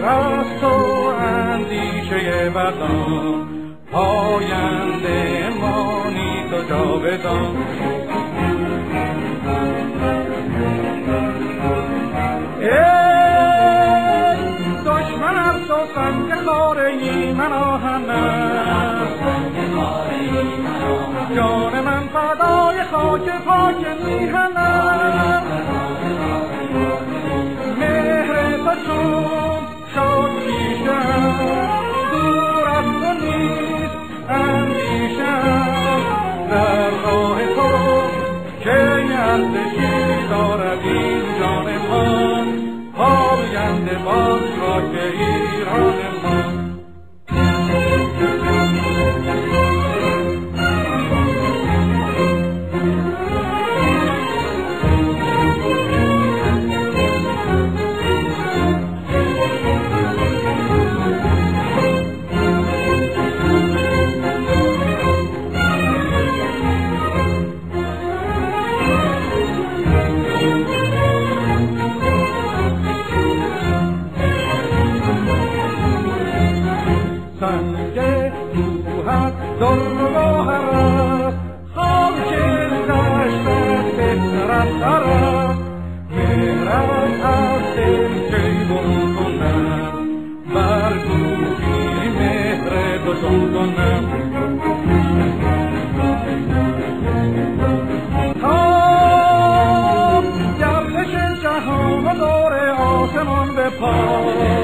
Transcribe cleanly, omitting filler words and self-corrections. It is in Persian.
دور از تو اندیشه بدان، پاینده مانی تو جاودان. ای دشمن از تو سنگ خاره من آهن است، جان من فدای خاک پاک میهن است. مهر تو چون شد پیشم، دور از تو نیست اندیشم. در راه تو که ارزشی دارد این جان من، پاینده باز خاک ایران من. سنگ کوهت در گوهر است، خاک دشتت بهتر از سر است. مهرت از دل جیبون کنم، بر گوشی مهر دوشون کنم. تا گردش جهان و دور آسمان به پا،